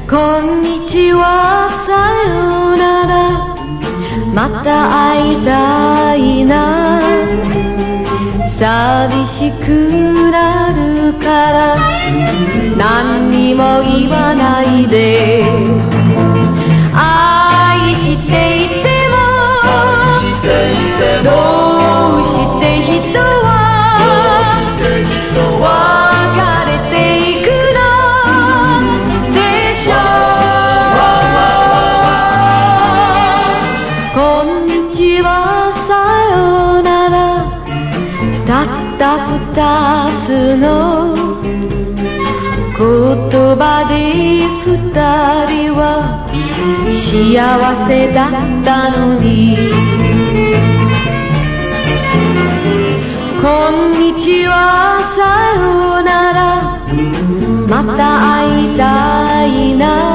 こんにちはさよならまた会いたいな寂しくなるから何にも言わないで愛していてもどうして人は別れていくのでしょうこんにちはさよならたった二つの言葉で二人は幸せだったのにこんにちはさよならまた会いたい